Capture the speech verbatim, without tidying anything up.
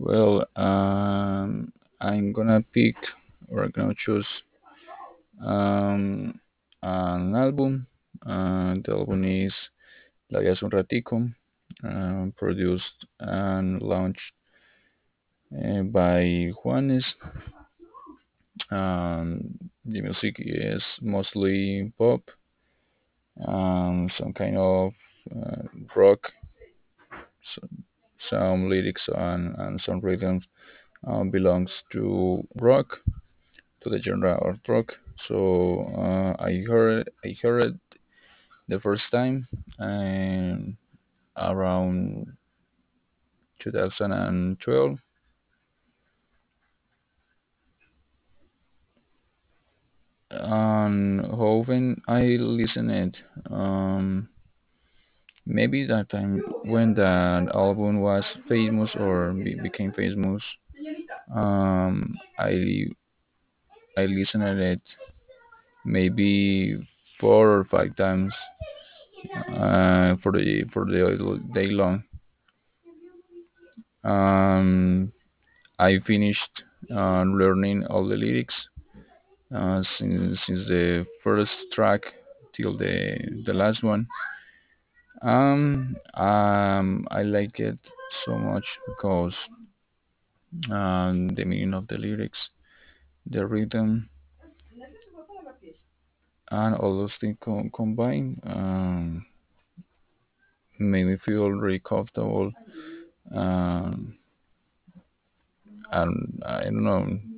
Well, um, I'm gonna pick or I'm gonna choose um, an album. Uh, the album is La Vida es un Ratico, uh, produced and launched uh, by Juanes. Um, the music is mostly pop, um, some kind of uh, rock, so, some lyrics and, and some rhythms um, belongs to rock, to the genre of rock. So uh, I heard I heard it the first time and around twenty twelve, and how often I listen it. Um, maybe that time when that album was famous or be, became famous, um, I I listened to it maybe four or five times uh, for the for the day long. Um, I finished uh, learning all the lyrics uh, since since the first track till the the last one. Um, um, I like it so much because um, the meaning of the lyrics, the rhythm, and all those things co- combined um, made me feel really comfortable. Um, and I don't know,